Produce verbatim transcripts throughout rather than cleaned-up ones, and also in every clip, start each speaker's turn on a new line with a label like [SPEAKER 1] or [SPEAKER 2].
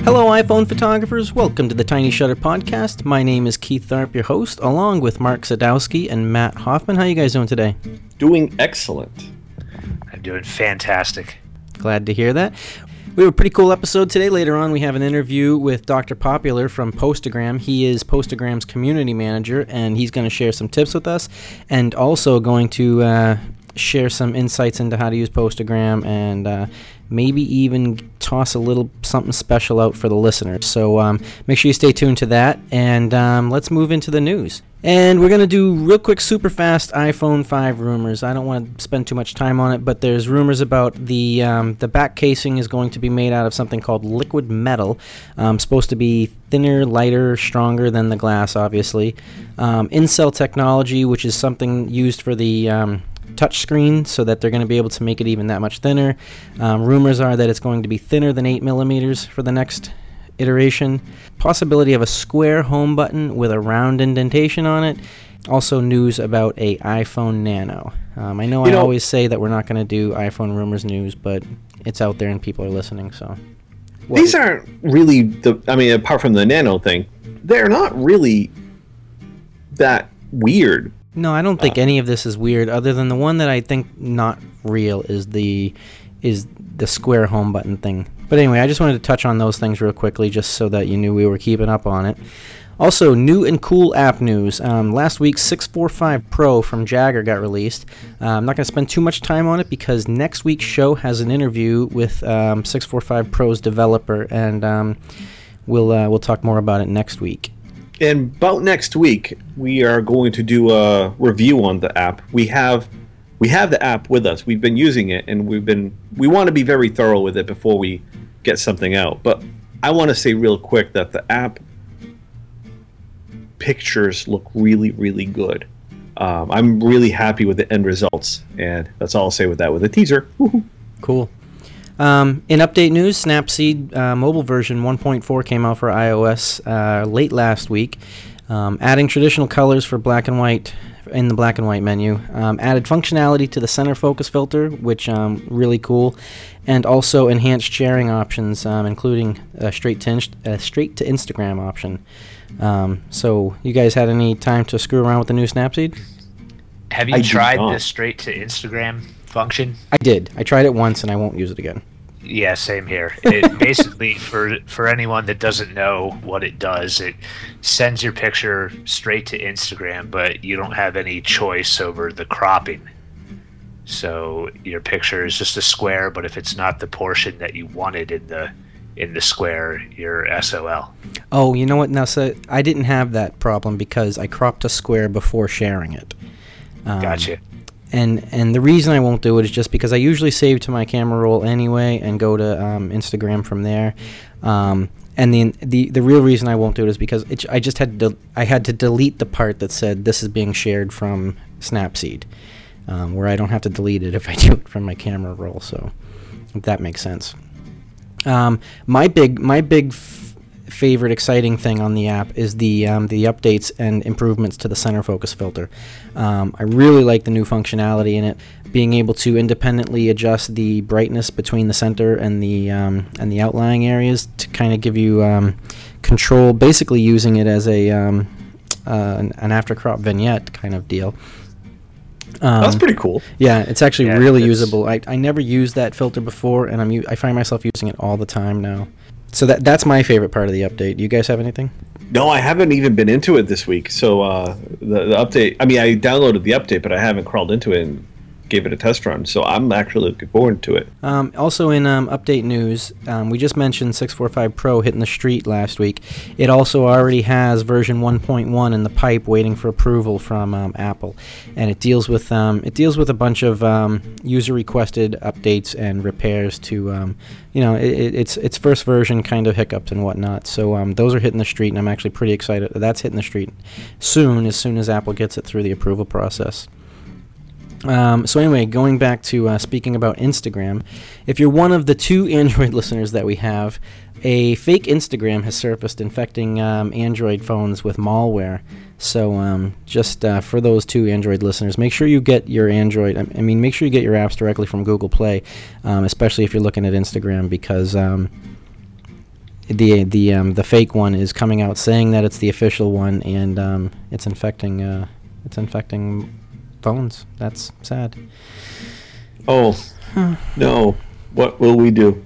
[SPEAKER 1] Hello, iPhone photographers. Welcome to the Tiny Shutter Podcast. My name is Keith Tharp, your host, along with Mark Sadowski and Matt Hoffman. How you guys doing today?
[SPEAKER 2] Doing excellent.
[SPEAKER 3] I'm doing fantastic.
[SPEAKER 1] Glad to hear that. We have a pretty cool episode today. Later on, we have an interview with Doctor Popular from Postagram. He is Postagram's community manager, and he's going to share some tips with us, and also going to uh, share some insights into how to use Postagram, and uh, maybe even toss a little something special out for the listeners. So um, make sure you stay tuned to that, and um, let's move into the news. And we're going to do real quick, super fast iPhone five rumors. I don't want to spend too much time on it, but there's rumors about the um, the back casing is going to be made out of something called liquid metal. Um, supposed to be thinner, lighter, stronger than the glass, obviously. Um, in-cell technology, which is something used for the um, touch screen, so that they're going to be able to make it even that much thinner. Um, rumors are that it's going to be thinner than eight millimeters for the next iteration. Possibility of a square home button with a round indentation on it. Also news about a iPhone Nano. Um, I know
[SPEAKER 2] you
[SPEAKER 1] I
[SPEAKER 2] know,
[SPEAKER 1] always say that we're not going to do iPhone rumors news, but it's out there and people are listening. So what
[SPEAKER 2] these aren't really the. I mean, apart from the Nano thing, they're not really that weird.
[SPEAKER 1] No, I don't think
[SPEAKER 2] Uh,
[SPEAKER 1] any of this is weird. Other than the one that I think not real is the is the square home button thing. But anyway, I just wanted to touch on those things real quickly, just so that you knew we were keeping up on it. Also, new and cool app news. Um, last week, six forty-five Pro from Jagger got released. Uh, I'm not going to spend too much time on it because next week's show has an interview with um, six forty-five Pro's developer, and um, we'll uh, we'll talk more about it next week.
[SPEAKER 2] And about next week, we are going to do a review on the app. We have we have the app with us. We've been using it, and we've been we want to be very thorough with it before we get something out. But I want to say real quick that the app pictures look really, really good. Um, I'm really happy with the end results, and that's all I'll say with that. With a teaser. Woo-hoo.
[SPEAKER 1] Cool. Um, in update news, Snapseed uh, mobile version one point four came out for iOS uh, late last week, um, adding traditional colors for black and white in the black and white menu, um, added functionality to the center focus filter, which um, really cool, and also enhanced sharing options, um, including a straight to inst- a straight to Instagram option. Um, so, you guys had any time to screw around with the new Snapseed?
[SPEAKER 3] Have you
[SPEAKER 2] I did
[SPEAKER 3] tried
[SPEAKER 2] not.
[SPEAKER 3] the straight to Instagram function?
[SPEAKER 1] I did. I tried it once, and I won't use it again.
[SPEAKER 3] Yeah, same here. It basically, for for anyone that doesn't know what it does, it sends your picture straight to Instagram, but you don't have any choice over the cropping. So your picture is just a square, but if it's not the portion that you wanted in the in the square, you're S O L.
[SPEAKER 1] Oh, you know what? Now, so I didn't have that problem because I cropped a square before sharing it. Um,
[SPEAKER 3] Gotcha.
[SPEAKER 1] And and the reason I won't do it is just because I usually save to my camera roll anyway and go to um, Instagram from there. Um, and the, the the real reason I won't do it is because it, I just had to I had to delete the part that said this is being shared from Snapseed, um, where I don't have to delete it if I do it from my camera roll. So if that makes sense. Um, my big my big f- favorite exciting thing on the app is the um, the updates and improvements to the center focus filter. Um, I really like the new functionality in it, being able to independently adjust the brightness between the center and the um, and the outlying areas to kind of give you um, control. Basically, using it as a um, uh, an, an after crop vignette kind of deal. Um,
[SPEAKER 2] That's pretty cool.
[SPEAKER 1] Yeah, it's actually
[SPEAKER 3] Yeah,
[SPEAKER 1] really
[SPEAKER 3] it's-
[SPEAKER 1] usable. I, I never used that filter before, and I'm u- I find myself using it all the time now. So that that's my favorite part of the update. Do you guys have anything?
[SPEAKER 2] No, I haven't even been into it this week. So uh, the, the update, I mean, I downloaded the update, but I haven't crawled into it and gave it a test run. So I'm actually looking forward to it.
[SPEAKER 1] Um, also in um, update news, um, we just mentioned six forty-five Pro hitting the street last week. It also already has version one point one in the pipe waiting for approval from um, Apple. And it deals with um, it deals with a bunch of um, user-requested updates and repairs to, um, you know, it, it's its first version kind of hiccups and whatnot. So um, those are hitting the street, and I'm actually pretty excited that that's hitting the street soon, as soon as Apple gets it through the approval process. Um, so anyway, going back to uh, speaking about Instagram, if you're one of the two Android listeners that we have, a fake Instagram has surfaced infecting um, Android phones with malware. So um, just uh, for those two Android listeners, make sure you get your Android, I mean, make sure you get your apps directly from Google Play, um, especially if you're looking at Instagram, because um, the the um, the fake one is coming out saying that it's the official one, and um, it's infecting uh, it's infecting phones. That's sad.
[SPEAKER 2] Oh no! What will we do?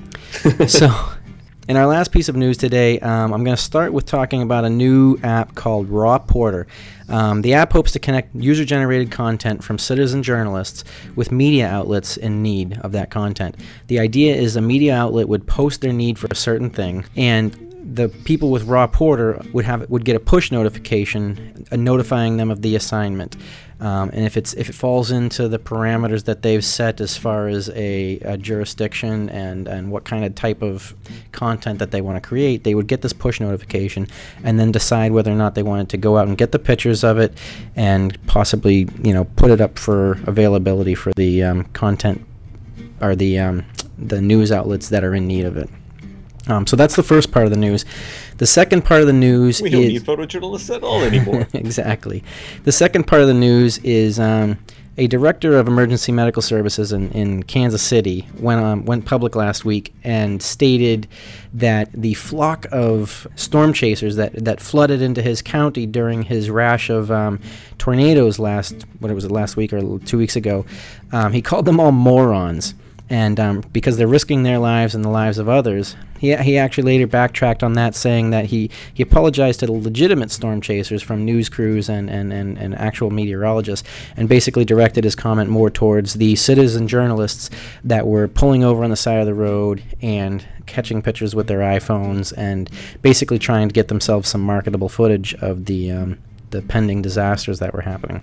[SPEAKER 1] So, in our last piece of news today, um, I'm going to start with talking about a new app called Raw Porter. Um, the app hopes to connect user-generated content from citizen journalists with media outlets in need of that content. The idea is a media outlet would post their need for a certain thing, and the people with Raw Porter would have would get a push notification uh, notifying them of the assignment. Um, and if it's if it falls into the parameters that they've set as far as a, a jurisdiction and, and what kind of type of content that they want to create, they would get this push notification and then decide whether or not they wanted to go out and get the pictures of it and possibly, you know, put it up for availability for the um, content or the um, the news outlets that are in need of it. Um, so that's the first part of the news. The second part of the news
[SPEAKER 2] we don't
[SPEAKER 1] is...
[SPEAKER 2] need photojournalists at all anymore.
[SPEAKER 1] Exactly. The second part of the news is um, a director of emergency medical services in, in Kansas City went, um, went public last week and stated that the flock of storm chasers that, that flooded into his county during his rash of um, tornadoes last, what was it, last week or two weeks ago, um, he called them all morons. And um, because they're risking their lives and the lives of others, he he actually later backtracked on that, saying that he, he apologized to the legitimate storm chasers from news crews and, and, and, and actual meteorologists, and basically directed his comment more towards the citizen journalists that were pulling over on the side of the road and catching pictures with their iPhones and basically trying to get themselves some marketable footage of the um, the pending disasters that were happening.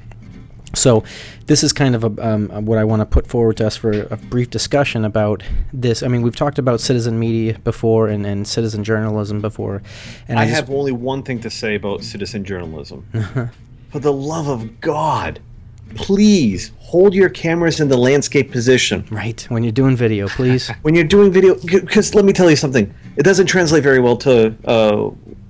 [SPEAKER 1] So this is kind of a, um, what I want to put forward to us for a brief discussion about this. I mean, we've talked about citizen media before and, and citizen journalism before. And
[SPEAKER 2] I,
[SPEAKER 1] I just,
[SPEAKER 2] have only one thing to say about citizen journalism. For the love of God, please hold your cameras in the landscape position.
[SPEAKER 1] Right, when you're doing video, please.
[SPEAKER 2] When you're doing video, because let me tell you something. It doesn't translate very well to... Uh,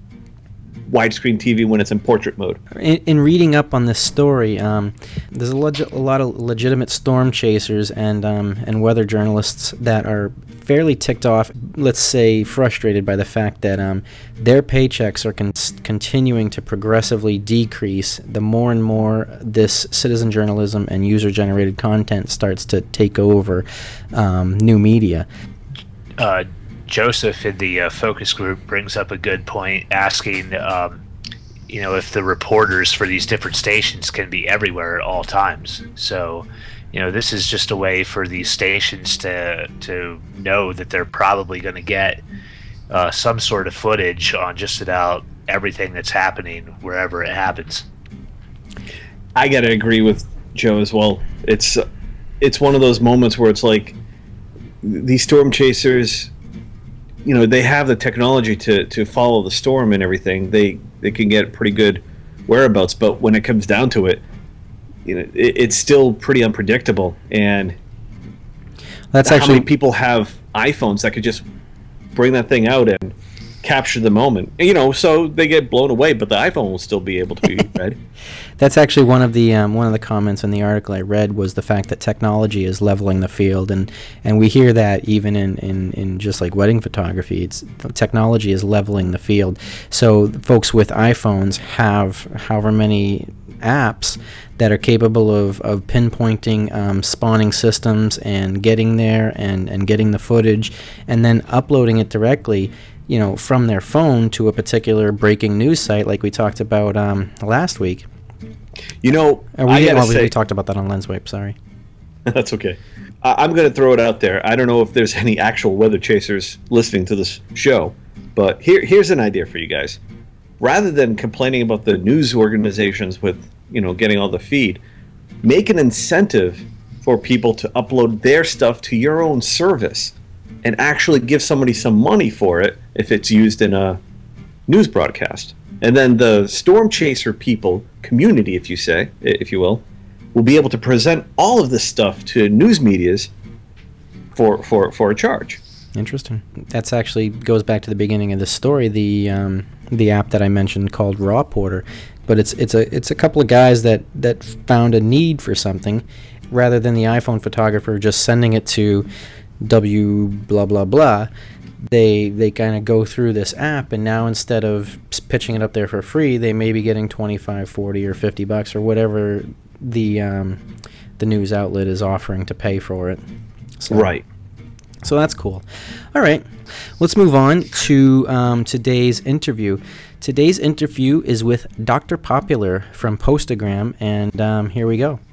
[SPEAKER 2] widescreen T V when it's in portrait mode.
[SPEAKER 1] In, in reading up on this story, um, there's a, leg- a lot of legitimate storm chasers and um, and weather journalists that are fairly ticked off, let's say frustrated by the fact that um, their paychecks are con- continuing to progressively decrease the more and more this citizen journalism and user-generated content starts to take over um, new media.
[SPEAKER 3] Uh, Joseph in the uh, focus group brings up a good point, asking, um, you know, if the reporters for these different stations can be everywhere at all times. So, you know, this is just a way for these stations to to know that they're probably going to get uh, some sort of footage on just about everything that's happening wherever it happens.
[SPEAKER 2] I gotta agree with Joe as well. It's it's one of those moments where it's like these storm chasers, you know, they have the technology to, to follow the storm and everything. They they can get pretty good whereabouts, but when it comes down to it, you know, it, it's still pretty unpredictable. And
[SPEAKER 1] that's
[SPEAKER 2] how
[SPEAKER 1] actually
[SPEAKER 2] many people have iPhones that could just bring that thing out and capture the moment, you know, so they get blown away, but the iPhone will still be able to be read.
[SPEAKER 1] That's actually one of the um, one of the comments in the article I read was the fact that technology is leveling the field, and, and we hear that even in, in, in just like wedding photography. It's technology is leveling the field. So folks with iPhones have however many apps that are capable of, of pinpointing um, spawning systems and getting there and, and getting the footage and then uploading it directly, you know, from their phone to a particular breaking news site like we talked about um, last week.
[SPEAKER 2] You know,
[SPEAKER 1] Uh, we,
[SPEAKER 2] I gotta
[SPEAKER 1] well, we,
[SPEAKER 2] say,
[SPEAKER 1] we talked about that on LensWape, sorry.
[SPEAKER 2] that's okay. I, I'm going to throw it out there. I don't know if there's any actual weather chasers listening to this show, but here here's an idea for you guys. Rather than complaining about the news organizations with, you know, getting all the feed, make an incentive for people to upload their stuff to your own service and actually give somebody some money for it if it's used in a news broadcast. And then the storm chaser people, community, if you say, if you will, will be able to present all of this stuff to news medias for for, for a charge.
[SPEAKER 1] Interesting. That's actually goes back to the beginning of the story, the um, the app that I mentioned called Raw Porter. But it's it's a it's a couple of guys that, that found a need for something, rather than the iPhone photographer just sending it to W blah blah blah. they they kind of go through this app, and now instead of pitching it up there for free, they may be getting twenty-five, forty, or fifty bucks or whatever the um, the news outlet is offering to pay for it. So,
[SPEAKER 2] Right.
[SPEAKER 1] So that's cool. All right, let's move on to um, today's interview. Today's interview is with Doctor Popular from Postagram, and um, here we go.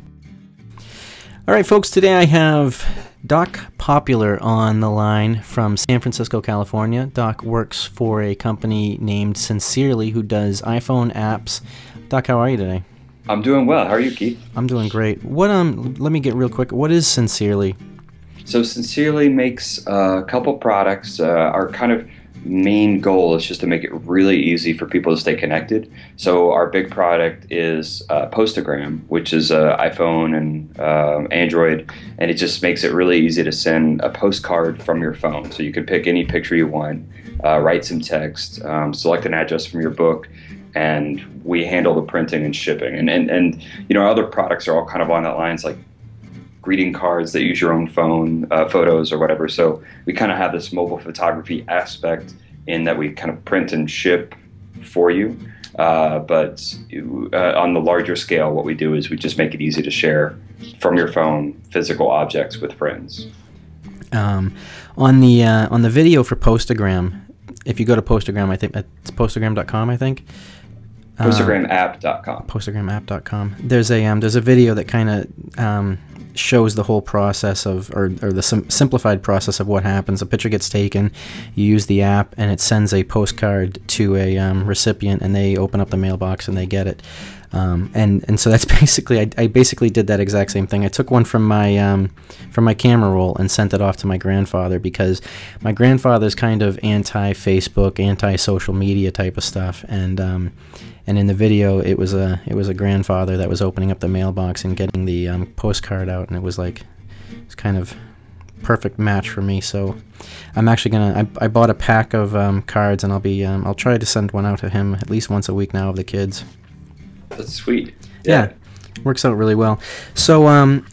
[SPEAKER 1] All right, folks, today I have Doc Popular on the line from San Francisco, California. Doc works for a company named Sincerely, who does iPhone apps. Doc, how are you today?
[SPEAKER 4] I'm doing well. How are you, Keith?
[SPEAKER 1] I'm doing great. What um? Let me get real quick. What is Sincerely?
[SPEAKER 4] So Sincerely makes uh, a couple products. Uh, our kind of main goal is just to make it really easy for people to stay connected. So our big product is uh, Postagram, which is uh, iPhone and um, Android, and it just makes it really easy to send a postcard from your phone. So you can pick any picture you want, uh, write some text, um, select an address from your book, and we handle the printing and shipping. And, and, and you know, our other products are all kind of on that lines, like greeting cards that use your own phone, uh, photos or whatever. So we kind of have this mobile photography aspect in that we kind of print and ship for you. Uh, but uh, on the larger scale, what we do is we just make it easy to share from your phone physical objects with friends.
[SPEAKER 1] Um, on the uh, on the video for Postagram, if you go to Postagram, I think it's postagram dot com, I think.
[SPEAKER 4] Postagram app dot com.
[SPEAKER 1] Postagram app dot com. There's a um, there's a video that kind of um, shows the whole process of, or, or the sim- simplified process of what happens. A picture gets taken, you use the app, and it sends a postcard to a um, recipient, and they open up the mailbox and they get it. Um, and and so that's basically, I, I basically did that exact same thing. I took one from my um, from my camera roll and sent it off to my grandfather, because my grandfather's kind of anti-Facebook, anti-social media type of stuff, and um, and in the video it was a it was a grandfather that was opening up the mailbox and getting the um, postcard out, and it was like, it's kind of perfect match for me. So I'm actually gonna I, I bought a pack of um, cards, and I'll be um, I'll try to send one out to him at least once a week now of the kids.
[SPEAKER 4] That's sweet.
[SPEAKER 1] Yeah. yeah, works out really well. So, um,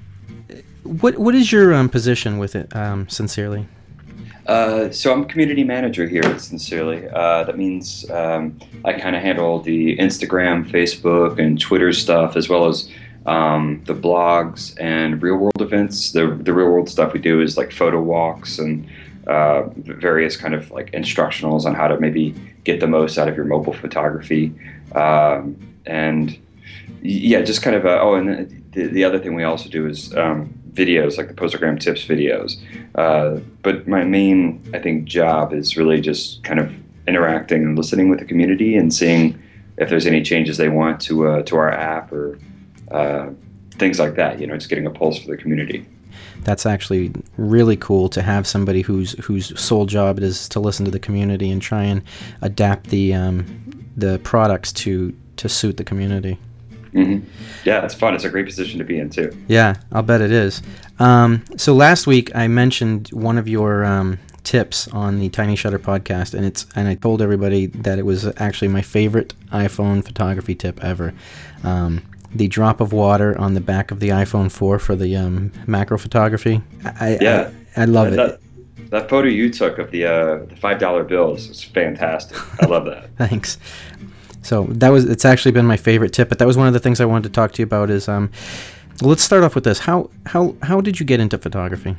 [SPEAKER 1] what what is your um, position with it, um, Sincerely?
[SPEAKER 4] Uh, so I'm community manager here at Sincerely. Uh, that means um, I kind of handle the Instagram, Facebook, and Twitter stuff, as well as um, the blogs and real world events. The the real world stuff we do is like photo walks and uh, various kind of like instructionals on how to maybe get the most out of your mobile photography. Um, and yeah, just kind of, uh, oh, and the, the other thing we also do is um, videos, like the Postagram Tips videos. Uh, but my main, I think, job is really just kind of interacting and listening with the community and seeing if there's any changes they want to uh, to our app or uh, things like that, you know, just getting a pulse for the community.
[SPEAKER 1] That's actually really cool to have somebody whose whose sole job it is to listen to the community and try and adapt the um, the products to to suit the community.
[SPEAKER 4] Mm-hmm. Yeah, it's fun. It's a great position to be in too.
[SPEAKER 1] Yeah, I'll bet it is. Um, so last week I mentioned one of your um, tips on the Tiny Shutter podcast, and it's and I told everybody that it was actually my favorite iPhone photography tip ever. Um, the drop of water on the back of the iPhone four for the um, macro photography. I,
[SPEAKER 4] yeah,
[SPEAKER 1] I, I love
[SPEAKER 4] that,
[SPEAKER 1] it.
[SPEAKER 4] That, that photo you took of the uh, the five dollar bills was fantastic. I love that.
[SPEAKER 1] Thanks. So that was it's actually been my favorite tip, but that was one of the things I wanted to talk to you about. Is um, let's start off with this. How how how did you get into photography?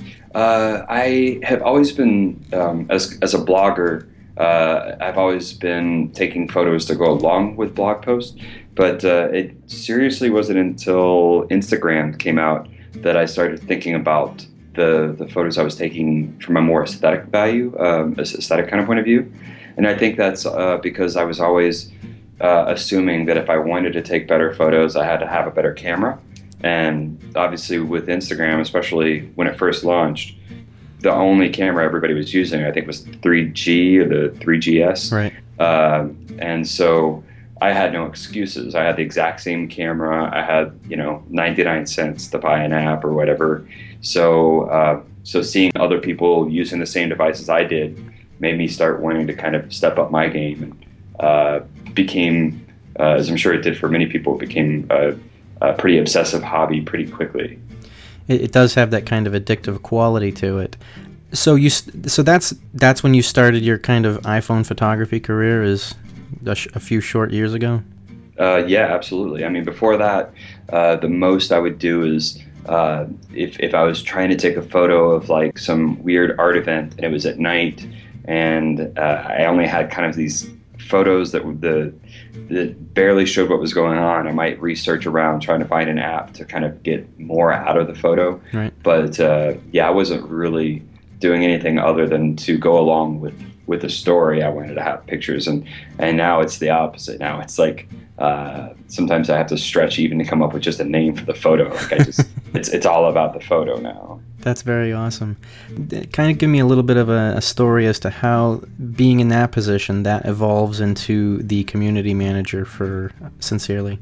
[SPEAKER 4] Uh, I have always been um, as as a blogger. Uh, I've always been taking photos to go along with blog posts, but uh, it seriously wasn't until Instagram came out that I started thinking about the the photos I was taking from a more aesthetic value, um, aesthetic kind of point of view. And I think that's uh, because I was always uh, assuming that if I wanted to take better photos, I had to have a better camera. And obviously with Instagram, especially when it first launched, the only camera everybody was using, I think, was three G or the three G S.
[SPEAKER 1] Right.
[SPEAKER 4] Uh, and so I had no excuses. I had the exact same camera. I had, you know, ninety-nine cents to buy an app or whatever. So, uh, so seeing other people using the same devices I did made me start wanting to kind of step up my game, and uh, became, uh, as I'm sure it did for many people, it became a, a pretty obsessive hobby pretty quickly.
[SPEAKER 1] It, it does have that kind of addictive quality to it. So you st- so that's that's when you started your kind of iPhone photography career, is a, sh- a few short years ago?
[SPEAKER 4] Uh, yeah, absolutely. I mean, before that, uh, the most I would do is uh, if if I was trying to take a photo of like some weird art event and it was at night, and uh, I only had kind of these photos that would the that barely showed what was going on. I might research around trying to find an app to kind of get more out of the photo.
[SPEAKER 1] Right.
[SPEAKER 4] But uh, yeah, I wasn't really doing anything other than to go along with with the story. I wanted to have pictures, and and now it's the opposite. Now it's like uh, sometimes I have to stretch even to come up with just a name for the photo. Like I just it's it's all about the photo now.
[SPEAKER 1] That's very awesome. Kind of give me a little bit of a, a story as to how being in that position that evolves into the community manager for Sincerely.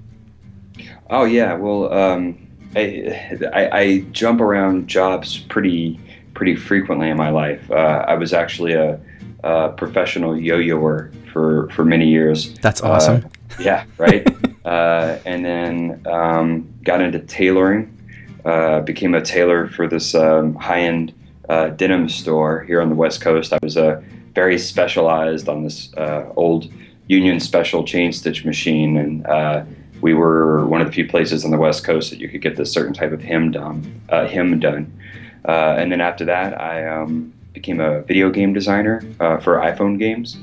[SPEAKER 4] Oh yeah, well, um, I, I I jump around jobs pretty pretty frequently in my life. Uh, I was actually a, a professional yo-yoer for for many years.
[SPEAKER 1] That's awesome.
[SPEAKER 4] Uh, yeah, right. uh, and then um, got into tailoring. Uh, became a tailor for this um, high-end uh, denim store here on the West Coast. I was uh, very specialized on this uh, old Union Special chain stitch machine, and uh, we were one of the few places on the West Coast that you could get this certain type of hem done. Uh, hem done. Uh, and then after that, I um, became a video game designer uh, for iPhone games,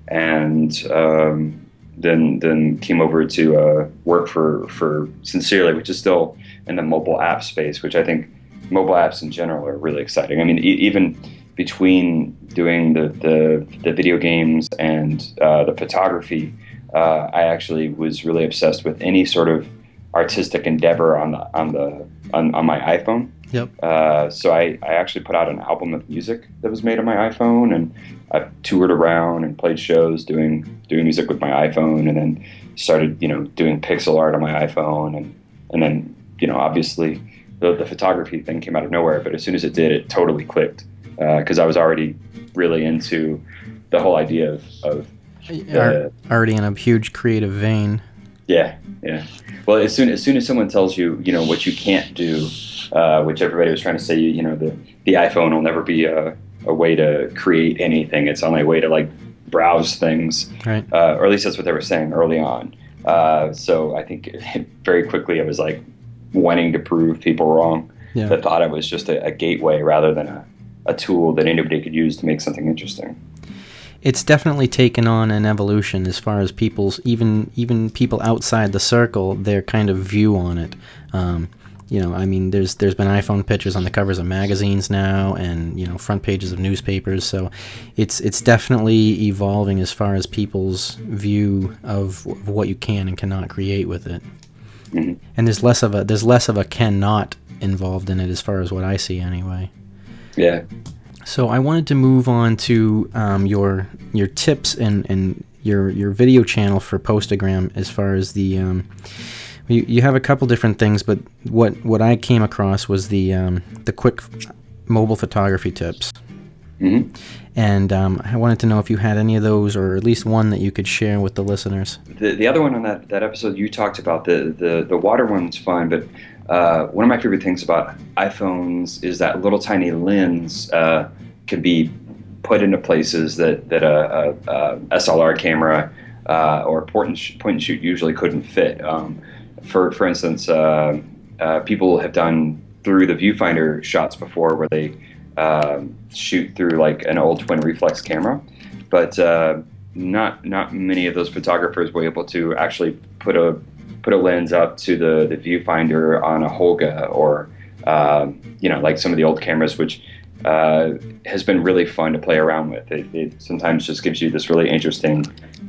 [SPEAKER 4] and um, then then came over to uh, work for for Sincerely, which is still in the mobile app space, which I think mobile apps in general are really exciting. I mean, e- even between doing the, the, the video games and uh, the photography, uh, I actually was really obsessed with any sort of artistic endeavor on the on the on, on my iPhone.
[SPEAKER 1] Yep.
[SPEAKER 4] Uh, so I, I actually put out an album of music that was made on my iPhone, and I've toured around and played shows doing doing music with my iPhone, and then started you know doing pixel art on my iPhone, and and then you know obviously the, the photography thing came out of nowhere, but as soon as it did, it totally clicked because uh, I was already really into the whole idea of, of the,
[SPEAKER 1] already in a huge creative vein.
[SPEAKER 4] Yeah, yeah. Well, as soon as soon as someone tells you you know what you can't do. Uh, which everybody was trying to say, you know, the, the iPhone will never be a, a way to create anything. It's only a way to, like, browse things.
[SPEAKER 1] Right.
[SPEAKER 4] Uh, or at least that's what they were saying early on. Uh, so I think very quickly I was, like, wanting to prove people wrong.
[SPEAKER 1] Yeah.
[SPEAKER 4] That thought it was just a, a gateway rather than a, a tool that anybody could use to make something interesting.
[SPEAKER 1] It's definitely taken on an evolution as far as people's, even even people outside the circle, their kind of view on it. Um You know, I mean, there's there's been iPhone pictures on the covers of magazines now, and you know, front pages of newspapers. So, it's it's definitely evolving as far as people's view of, of what you can and cannot create with it.
[SPEAKER 4] Mm-hmm.
[SPEAKER 1] And there's less of a there's less of a cannot involved in it as far as what I see anyway.
[SPEAKER 4] Yeah.
[SPEAKER 1] So I wanted to move on to um, your your tips and, and your your video channel for Postagram as far as the. Um, You, you have a couple different things, but what, what I came across was the um, the quick mobile photography tips.
[SPEAKER 4] Mm-hmm.
[SPEAKER 1] And um, I wanted to know if you had any of those, or at least one that you could share with the listeners.
[SPEAKER 4] The the other one on that, that episode you talked about, the, the, the water one's fine, but uh, one of my favorite things about iPhones is that little tiny lens uh, can be put into places that, that a, a, a S L R camera uh, or point and, sh- point and shoot usually couldn't fit. Um, For for instance, uh, uh, people have done through the viewfinder shots before where they uh, shoot through like an old twin reflex camera, but uh, not not many of those photographers were able to actually put a put a lens up to the, the viewfinder on a Holga or uh, you know like some of the old cameras, which uh, has been really fun to play around with. It, it sometimes just gives you this really interesting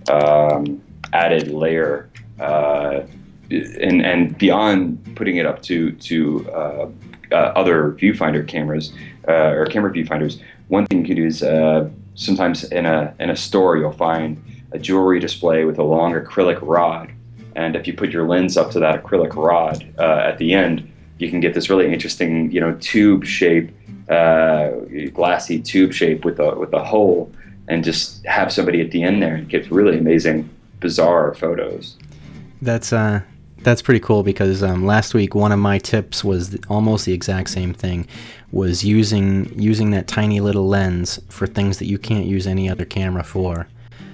[SPEAKER 4] um, added layer. Uh, And, and beyond putting it up to to uh, uh, other viewfinder cameras uh, or camera viewfinders, one thing you can do is uh, sometimes in a in a store you'll find a jewelry display with a long acrylic rod, and if you put your lens up to that acrylic rod uh, at the end, you can get this really interesting you know tube shape, uh, glassy tube shape with a with a hole, and just have somebody at the end there and get really amazing, bizarre photos.
[SPEAKER 1] That's uh. That's pretty cool because um, last week one of my tips was th- almost the exact same thing, was using using that tiny little lens for things that you can't use any other camera for.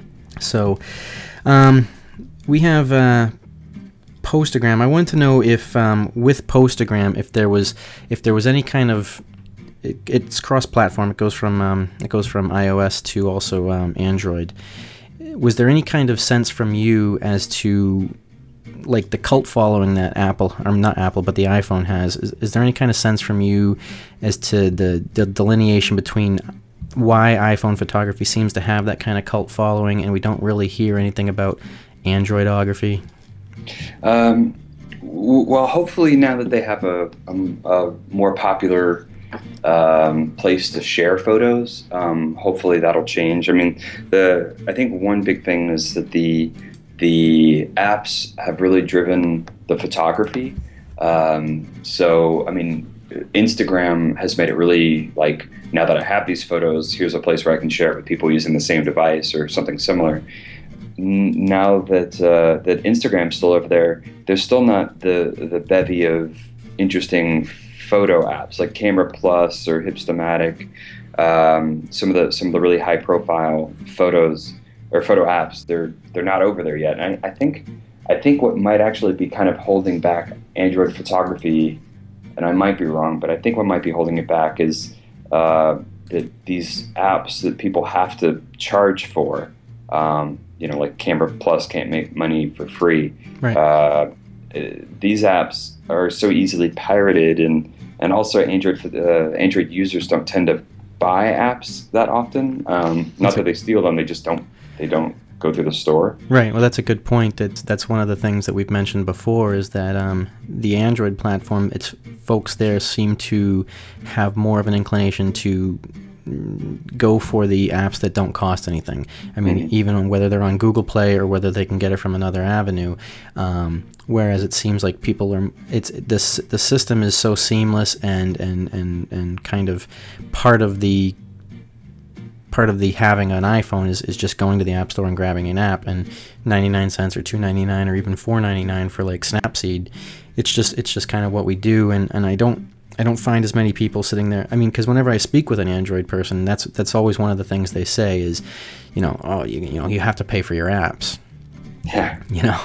[SPEAKER 1] So um, we have uh, Postagram. I wanted to know if um, with Postagram if there was if there was any kind of it, it's cross-platform. It goes from um, it goes from iOS to also um, Android. Was there any kind of sense from you as to like the cult following that Apple, or not Apple, but the iPhone has? Is, is there any kind of sense from you as to the, the delineation between why iPhone photography seems to have that kind of cult following and we don't really hear anything about Androidography?
[SPEAKER 4] Um, w- well, hopefully now that they have a, a, a more popular um, place to share photos, um, hopefully that'll change. I mean, the I think one big thing is that the The apps have really driven the photography. Um, so, I mean, Instagram has made it really like, now that I have these photos, here's a place where I can share it with people using the same device or something similar. N- now that uh, that Instagram's still over there, there's still not the, the bevy of interesting photo apps like Camera Plus or Hipstamatic. Um, some of the some of the really high profile photos or photo apps, they're they're not over there yet. And I, I think I think what might actually be kind of holding back Android photography, and I might be wrong, but I think what might be holding it back is uh, that these apps that people have to charge for, um, you know, like Camera Plus can't make money for free.
[SPEAKER 1] Right.
[SPEAKER 4] Uh, these apps are so easily pirated, and and also Android uh, Android users don't tend to buy apps that often. Um, not that they steal them, they just don't. They don't go through the store.
[SPEAKER 1] Right. Well, that's a good point. That's that's one of the things that we've mentioned before is that um, the Android platform, it's folks there seem to have more of an inclination to go for the apps that don't cost anything. I mean, mm-hmm. even on whether they're on Google Play or whether they can get it from another avenue. Um, whereas it seems like people are, it's this the system is so seamless and and and and kind of part of the. part of the having an iPhone is, is just going to the App Store and grabbing an app, and ninety-nine cents or two ninety-nine or even four ninety-nine for like Snapseed. It's just it's just kind of what we do, and, and I don't I don't find as many people sitting there. I mean, because whenever I speak with an Android person, that's that's always one of the things they say is, you know, oh you you know you have to pay for your apps.
[SPEAKER 4] Yeah.
[SPEAKER 1] You know.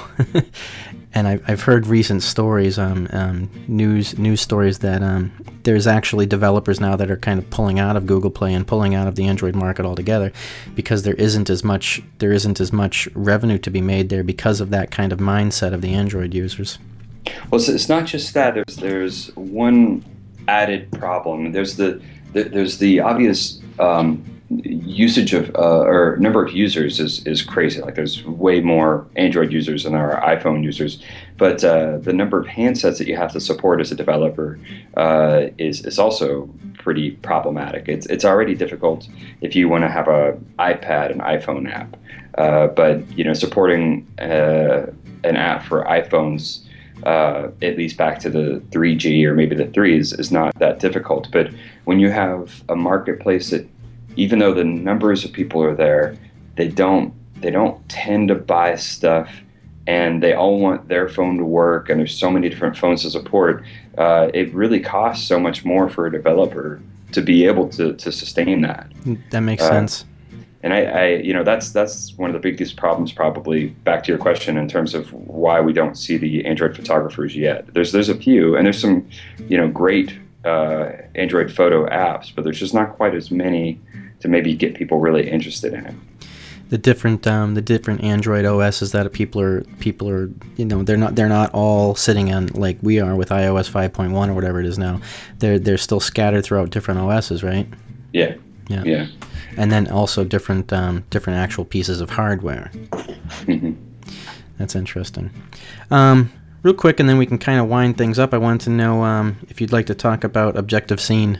[SPEAKER 1] And I've I've heard recent stories, um, um, news news stories that um, there's actually developers now that are kind of pulling out of Google Play and pulling out of the Android market altogether, because there isn't as much there isn't as much revenue to be made there because of that kind of mindset of the Android users.
[SPEAKER 4] Well, so it's not just that. There's there's one added problem. There's the, the there's the obvious um, usage of uh, or number of users is, is crazy. Like there's way more Android users than there are iPhone users, but uh, the number of handsets that you have to support as a developer uh, is is also pretty problematic. It's it's already difficult if you want to have a iPad and iPhone app, uh, but you know supporting uh, an app for iPhones. Uh, at least back to the three G or maybe the threes is not that difficult. But when you have a marketplace that, even though the numbers of people are there, they don't they don't tend to buy stuff, and they all want their phone to work, and there's so many different phones to support. Uh, it really costs so much more for a developer to be able to, to sustain that.
[SPEAKER 1] That makes
[SPEAKER 4] uh,
[SPEAKER 1] sense.
[SPEAKER 4] And I, I, you know, that's that's one of the biggest problems, probably, back to your question, in terms of why we don't see the Android photographers yet. There's there's a few, and there's some, you know, great uh, Android photo apps, but there's just not quite as many to maybe get people really interested in it.
[SPEAKER 1] The different um, the different Android O Ss that people are people are you know they're not they're not all sitting on like we are with iOS five point one or whatever it is now. They're they're still scattered throughout different O Ss, right?
[SPEAKER 4] Yeah.
[SPEAKER 1] Yeah.
[SPEAKER 4] Yeah.
[SPEAKER 1] And then also different um, different actual pieces of hardware.
[SPEAKER 4] Mm-hmm.
[SPEAKER 1] That's interesting. Um, real quick, and then we can kind of wind things up. I wanted to know um, if you'd like to talk about Objective Scene.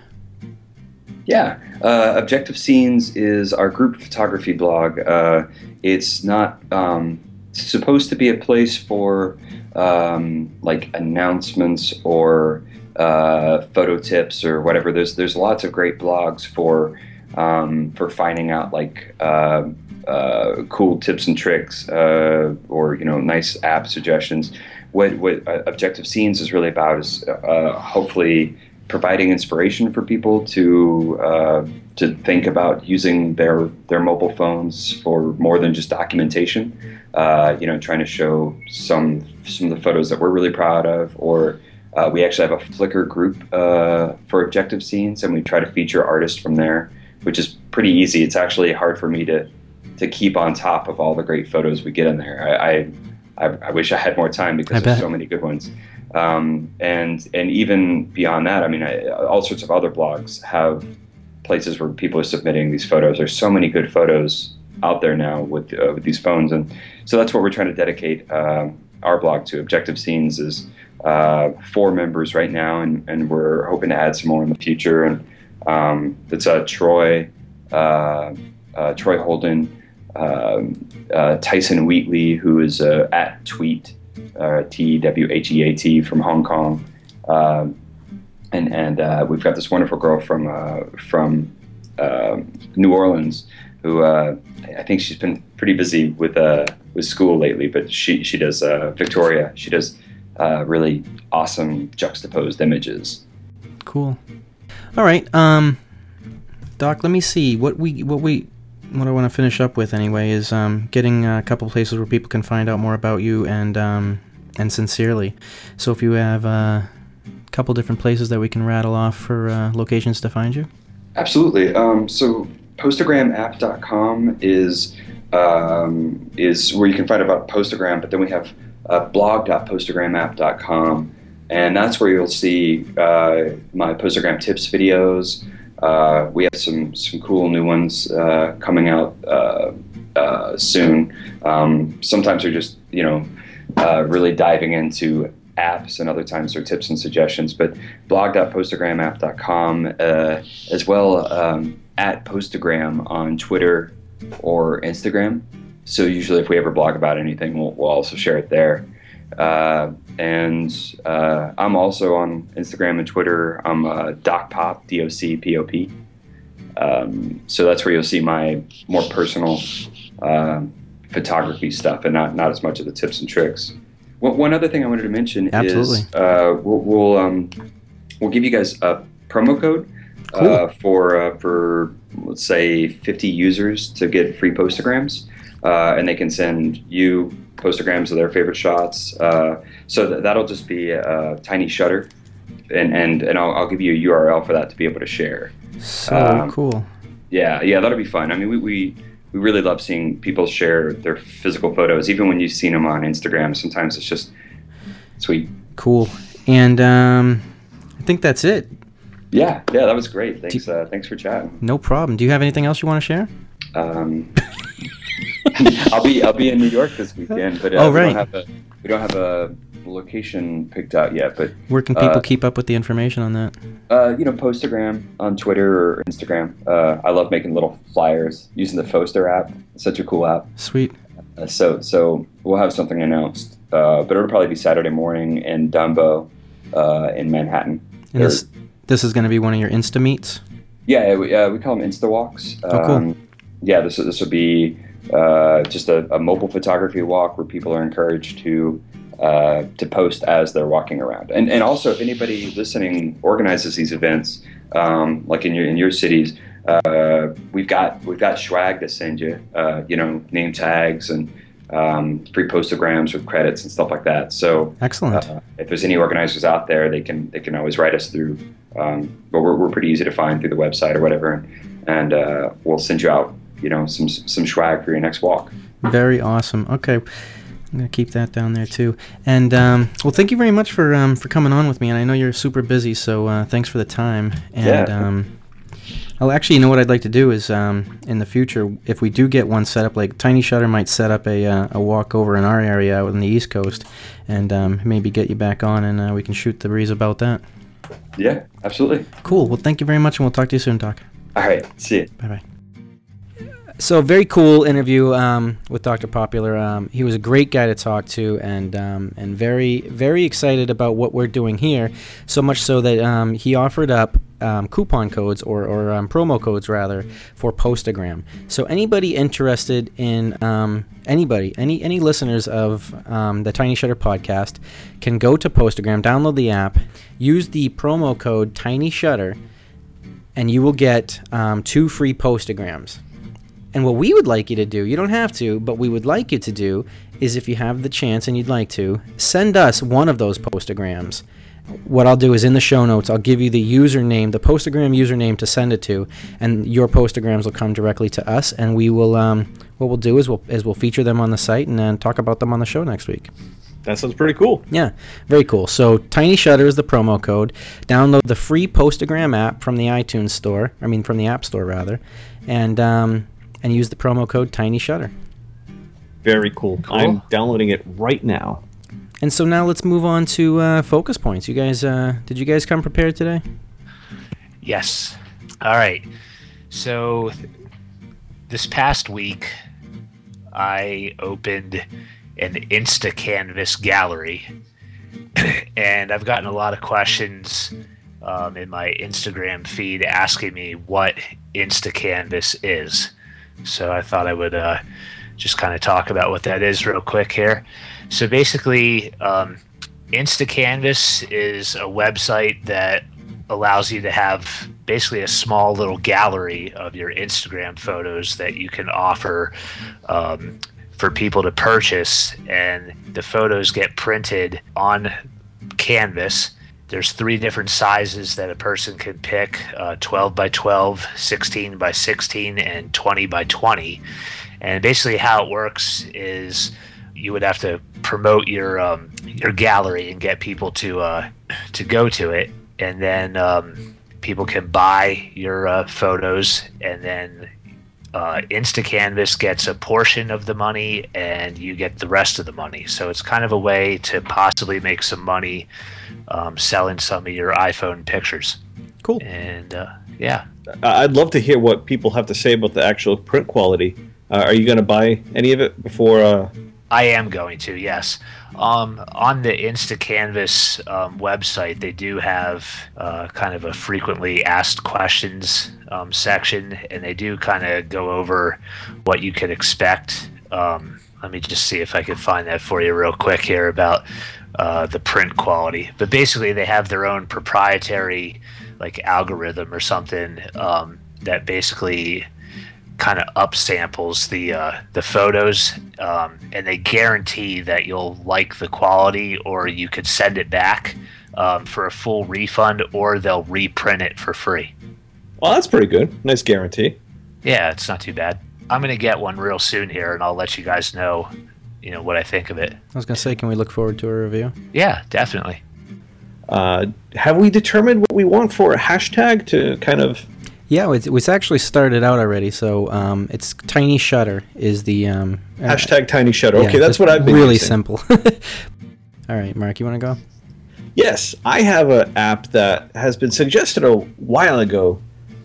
[SPEAKER 4] Yeah, uh, Objective Scenes is our group photography blog. Uh, it's not um, supposed to be a place for um, like announcements or uh, photo tips or whatever. There's there's lots of great blogs for um, for finding out like uh, uh, cool tips and tricks uh, or you know nice app suggestions. what what uh, Objective Scenes is really about is uh, hopefully providing inspiration for people to uh, to think about using their their mobile phones for more than just documentation. Uh, you know, trying to show some some of the photos that we're really proud of, or uh, we actually have a Flickr group uh, for Objective Scenes, and we try to feature artists from there, which is pretty easy. It's actually hard for me to to keep on top of all the great photos we get in there. I I, I wish I had more time because
[SPEAKER 1] I
[SPEAKER 4] there's
[SPEAKER 1] bet.
[SPEAKER 4] so many good ones. Um, and and even beyond that, I mean, I, all sorts of other blogs have places where people are submitting these photos. There's so many good photos out there now with uh, with these phones, and so that's what we're trying to dedicate uh, our blog to. Objective Scenes is uh, four members right now, and, and we're hoping to add some more in the future. And um, it's uh, Troy, uh, uh, Troy Holden, um, uh, Tyson Wheatley, who is uh, at Tweet. Uh, T W H E A T from Hong Kong, um, and and uh, we've got this wonderful girl from uh, from uh, New Orleans who uh, I think she's been pretty busy with uh, with school lately, but she she does uh, Victoria. She does uh, really awesome juxtaposed images.
[SPEAKER 1] Cool. All right, um, Doc. Let me see what we what we. What I want to finish up with, anyway, is um, getting a couple places where people can find out more about you and um, and Sincerely. So if you have uh, a couple different places that we can rattle off for uh, locations to find you.
[SPEAKER 4] Absolutely. Um, so postagram app dot com is um, is where you can find about Postagram, but then we have uh, blog dot postagram app dot com, and that's where you'll see uh, my Postagram tips videos. Uh, we have some some cool new ones uh, coming out uh, uh, soon. Um, sometimes they're just you know uh, really diving into apps, and other times they're tips and suggestions. But blog dot postagram app dot com, uh, as well um, at Postagram on Twitter or Instagram. So usually, if we ever blog about anything, we'll, we'll also share it there. Uh, and uh, I'm also on Instagram and Twitter. I'm uh, DocPop, D O C P O P. Um, so that's where you'll see my more personal uh, photography stuff, and not, not as much of the tips and tricks. One, one other thing I wanted to mention
[SPEAKER 1] Absolutely.
[SPEAKER 4] is uh, we'll we'll, um, we'll give you guys a promo code
[SPEAKER 1] Cool.
[SPEAKER 4] uh, for uh, for let's say fifty users to get free Postograms, uh, and they can send you Postograms of their favorite shots. Uh, so th- that'll just be a tiny shutter, and and, and I'll, I'll give you a U R L for that to be able to share.
[SPEAKER 1] So
[SPEAKER 4] Um,
[SPEAKER 1] cool.
[SPEAKER 4] Yeah, yeah, that'll be fun. I mean, we, we we really love seeing people share their physical photos, even when you've seen them on Instagram. Sometimes it's just sweet.
[SPEAKER 1] Cool. And um, I think that's it.
[SPEAKER 4] Yeah, yeah, that was great. Thanks, uh, thanks for chatting.
[SPEAKER 1] No problem. Do you have anything else you want to share?
[SPEAKER 4] Um, I'll be I'll be in New York this weekend, but uh,
[SPEAKER 1] Oh,
[SPEAKER 4] we
[SPEAKER 1] right.
[SPEAKER 4] don't have a we don't have a location picked out yet. But
[SPEAKER 1] Where can people
[SPEAKER 4] Uh,
[SPEAKER 1] keep up with the information on that?
[SPEAKER 4] uh, you know, Postagram on Twitter or Instagram. Uh, I love making little flyers using the Foster app. It's such a cool app.
[SPEAKER 1] Sweet.
[SPEAKER 4] Uh, so so we'll have something announced, uh, but it'll probably be Saturday morning in Dumbo, uh, in Manhattan.
[SPEAKER 1] And
[SPEAKER 4] They're-
[SPEAKER 1] this this is going to be one of your Insta meets?
[SPEAKER 4] Yeah, we, uh, we call them Insta Walks.
[SPEAKER 1] Oh, cool.
[SPEAKER 4] Um, yeah, this this will be uh, just a, a mobile photography walk where people are encouraged to uh, to post as they're walking around. And and also, if anybody listening organizes these events, um, like in your in your cities, uh, we've got we've got swag to send you. Uh, you know, name tags and um, free postograms with credits and stuff like that. So
[SPEAKER 1] Excellent.
[SPEAKER 4] uh, if there's any organizers out there, they can they can always write us through. Um, but we're we're pretty easy to find through the website or whatever, and, and uh, we'll send you out, you know, some some swag for your next walk.
[SPEAKER 1] Very awesome. Okay. I'm going to keep that down there too. And um, well, thank you very much for um, for coming on with me. And I know you're super busy, so uh, thanks for the time. And
[SPEAKER 4] Yeah.
[SPEAKER 1] um, oh, actually, you know what I'd like to do is um, in the future, if we do get one set up, like Tiny Shutter might set up a uh, a walk over in our area out on the East Coast, and um, maybe get you back on, and uh, we can shoot the breeze about that.
[SPEAKER 4] Yeah, absolutely.
[SPEAKER 1] Cool. Well, thank you very much, and we'll talk to you soon, Doc.
[SPEAKER 4] All right, see you.
[SPEAKER 1] Bye bye. So, very cool interview um, with Doctor Popular. Um, he was a great guy to talk to, and um, and very very excited about what we're doing here. So much so that um, he offered up um, coupon codes or, or um, promo codes rather for Postagram. So anybody interested in um, anybody, any any listeners of um, the Tiny Shutter podcast can go to Postagram, download the app, use the promo code Tiny Shutter, and you will get um, two free Postagrams. And what we would like you to do, you don't have to, but we would like you to do, is if you have the chance and you'd like to, send us one of those Postagrams. What I'll do is in the show notes, I'll give you the username, the Postagram username to send it to, and your Postagrams will come directly to us, and we will, um, what we'll do is we'll, is we'll feature them on the site and then talk about them on the show next week.
[SPEAKER 2] That sounds pretty cool.
[SPEAKER 1] Yeah, very cool. So Tiny Shutter is the promo code. Download the free Postagram app from the iTunes store, I mean from the App Store rather, and um, and use the promo code Tiny Shutter.
[SPEAKER 2] Very cool.
[SPEAKER 3] Cool.
[SPEAKER 2] I'm downloading it right now.
[SPEAKER 1] And so now let's move on to uh, focus points. You guys, uh, did you guys come prepared today?
[SPEAKER 3] Yes. All right. So this past week, I opened an InstaCanvas gallery, and I've gotten a lot of questions um, in my Instagram feed asking me what InstaCanvas is. So I thought I would uh, just kind of talk about what that is real quick here. So basically, um, InstaCanvas is a website that allows you to have basically a small little gallery of your Instagram photos that you can offer um, for people to purchase, and the photos get printed on Canvas. There's three different sizes that a person can pick, uh, twelve by twelve, sixteen by sixteen, and twenty by twenty. And basically how it works is you would have to promote your um, your gallery and get people to uh, to go to it, and then um, people can buy your uh, photos, and then uh, InstaCanvas gets a portion of the money, and you get the rest of the money. So it's kind of a way to possibly make some money um, selling some of your iPhone pictures.
[SPEAKER 1] Cool.
[SPEAKER 3] And uh, yeah,
[SPEAKER 2] I'd love to hear what people have to say about the actual print quality. Uh, are you going to buy any of it before? Uh...
[SPEAKER 3] I am going to, yes. Um, on the InstaCanvas um, website, they do have uh, kind of a frequently asked questions um, section, and they do kind of go over what you could expect. Um, let me just see if I can find that for you real quick here about uh, the print quality. But basically, they have their own proprietary like algorithm or something um, that basically kind of upsamples the uh, the photos, um, and they guarantee that you'll like the quality, or you could send it back um, for a full refund, or they'll reprint it for free.
[SPEAKER 2] Well, that's pretty good. Nice guarantee.
[SPEAKER 3] Yeah, it's not too bad. I'm gonna get one real soon here, and I'll let you guys know, you know, what I think of it.
[SPEAKER 1] I was going to say, can we look forward to a review?
[SPEAKER 3] Yeah, definitely.
[SPEAKER 2] Uh, have we determined what we want for a hashtag to kind of...
[SPEAKER 1] Yeah, it's, it's actually started out already. So um, it's Tiny Shutter is the um,
[SPEAKER 2] hashtag
[SPEAKER 1] uh,
[SPEAKER 2] Tiny Shutter. Okay,
[SPEAKER 1] yeah,
[SPEAKER 2] that's what I've been
[SPEAKER 1] really
[SPEAKER 2] using.
[SPEAKER 1] simple. All right, Mark, you want to go?
[SPEAKER 2] Yes, I have an app that has been suggested a while ago,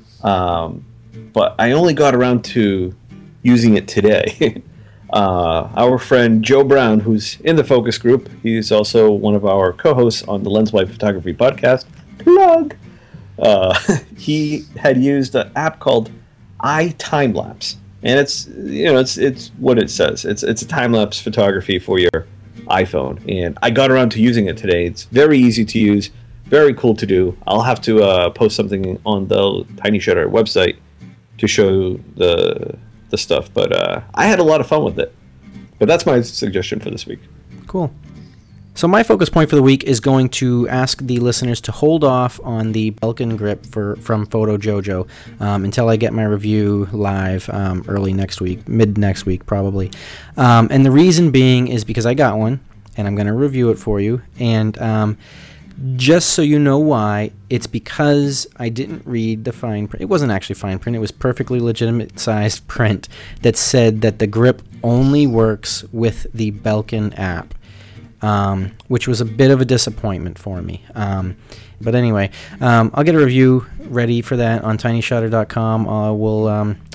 [SPEAKER 2] um, but I only got around to using it today. uh, our friend Joe Brown, who's in the focus group, he's also one of our co-hosts on the Lenswide Photography podcast. Plug. Uh, he had used an app called iTimelapse, and it's you know it's it's what it says. It's it's a time lapse photography for your iPhone, and I got around to using it today. It's very easy to use, very cool to do. I'll have to uh, post something on the Tiny Shutter website to show the the stuff, but uh, I had a lot of fun with it. But that's my suggestion for this week.
[SPEAKER 1] Cool. So my focus point for the week is going to ask the listeners to hold off on the Belkin grip for from Photo Jojo um, until I get my review live um, early next week, mid next week probably. Um, and the reason being is because I got one, and I'm going to review it for you. And um, just so you know why, it's because I didn't read the fine print. It wasn't actually fine print. It was perfectly legitimate sized print that said that the grip only works with the Belkin app. Um, which was a bit of a disappointment for me. Um, but anyway, um, I'll get a review ready for that on tiny shutter dot com. Uh, we'll um,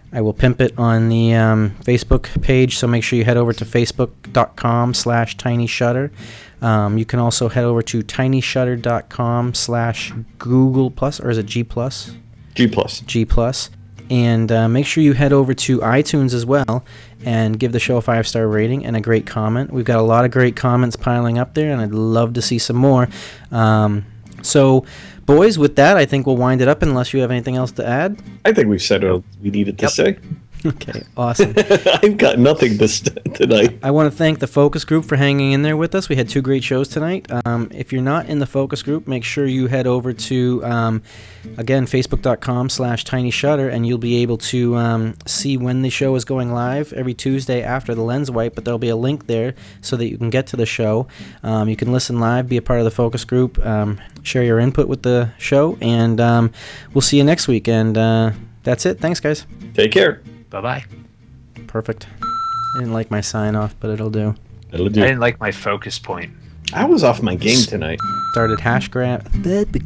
[SPEAKER 1] I will pimp it on the um, Facebook page, so make sure you head over to facebook.com slash tinyshutter. Um, you can also head over to tinyshutter.com slash Google Plus, or is it G Plus?
[SPEAKER 2] G Plus.
[SPEAKER 1] G Plus. And uh, make sure you head over to iTunes as well and give the show a five-star rating and a great comment. We've got a lot of great comments piling up there, and I'd love to see some more. Um, so, boys, with that, I think we'll wind it up unless you have anything else to add.
[SPEAKER 2] I think we've said what we needed to
[SPEAKER 1] Yep.
[SPEAKER 2] say.
[SPEAKER 1] Okay, awesome.
[SPEAKER 2] I've got nothing to st- tonight.
[SPEAKER 1] I want to thank the focus group for hanging in there with us. We had two great shows tonight. Um, if you're not in the focus group, make sure you head over to, um, again, facebook.com slash tinyshutter, and you'll be able to um, see when the show is going live every Tuesday after the lens wipe, but there'll be a link there so that you can get to the show. Um, you can listen live, be a part of the focus group, um, share your input with the show, and um, we'll see you next week. And uh, that's it. Thanks, guys.
[SPEAKER 2] Take care.
[SPEAKER 3] Bye-bye.
[SPEAKER 1] Perfect. I didn't like my sign-off, but ittle do.
[SPEAKER 2] It'll
[SPEAKER 3] I
[SPEAKER 2] do.
[SPEAKER 3] didn't like my focus point.
[SPEAKER 2] I was off my game tonight.
[SPEAKER 1] Started hash grab from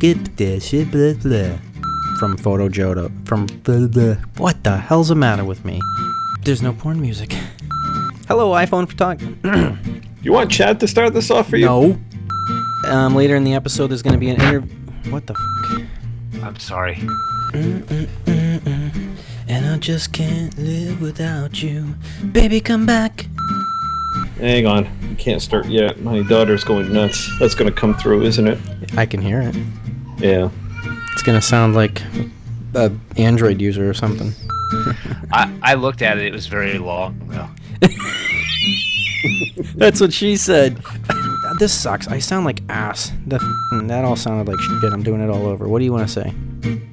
[SPEAKER 1] Photo Jodo. From blah, blah. What the hell's the matter with me? There's no porn music. Hello, iPhone photography.
[SPEAKER 2] You want Chad to start this off for you?
[SPEAKER 1] No. Um, later in the episode, there's going to be an interview. What the fuck?
[SPEAKER 3] I'm sorry.
[SPEAKER 1] Mm-mm-mm-mm. And I just can't live without you. Baby, come back.
[SPEAKER 2] Hang on. You can't start yet. My daughter's going nuts. That's going to come through, isn't it?
[SPEAKER 1] I can hear it.
[SPEAKER 2] Yeah.
[SPEAKER 1] It's going to sound like a Android user or something.
[SPEAKER 3] I, I looked at it. It was very long, though.
[SPEAKER 1] That's what she said. This sucks. I sound like ass. That, that all sounded like shit. I'm doing it all over. What do you want to say?